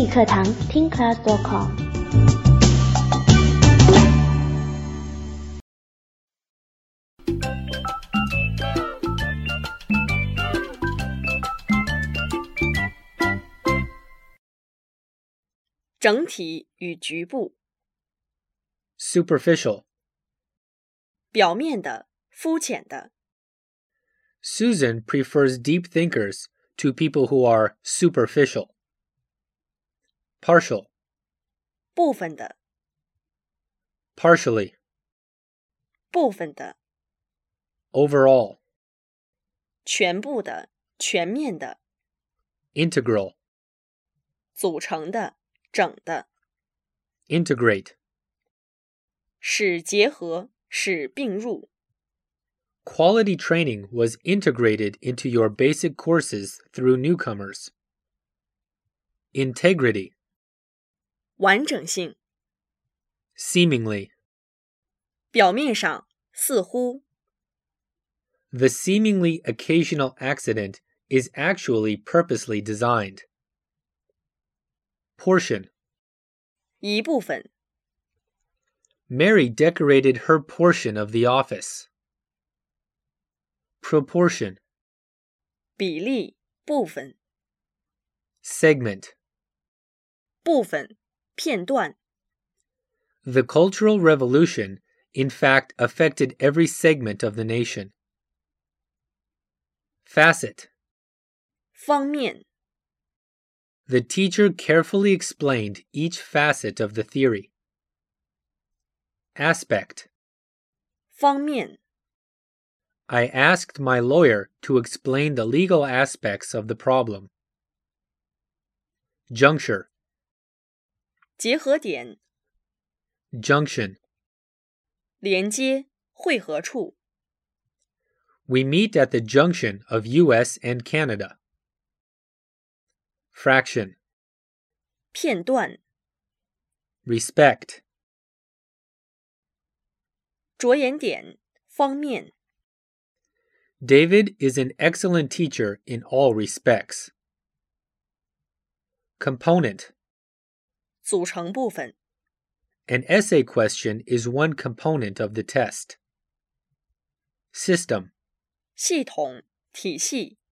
语课堂听 class.com。 整体与局部。 Superficial. 表面的、肤浅的。 Susan prefers deep thinkers to people who are superficial. Partial. 部分的。 Partially. 部分的。 Overall. 全部的、全面的。 Integral. 组成的、整的。 Integrate. 使结合，使并入。 Quality training was integrated into your basic courses through newcomers. Integrity. 完整性。 Seemingly. 表面上，似乎。 The seemingly occasional accident is actually purposely designed. Portion. 一部分。 Mary decorated her portion of the office. Proportion. 比例，部分。 Segment. 部分，片段。 The Cultural Revolution, in fact, affected every segment of the nation. Facet. 方面。 The teacher carefully explained each facet of the theory. Aspect. 方面。 I asked my lawyer to explain the legal aspects of the problem. Juncture. 结合点。 Junction. 连接，汇合处。 We meet at the junction of US and Canada. Fraction. 片段。 Respect. 着眼点，方面。 David is an excellent teacher in all respects. Component. 组成部分。 An essay question is one component of the test. System. 系统、体系。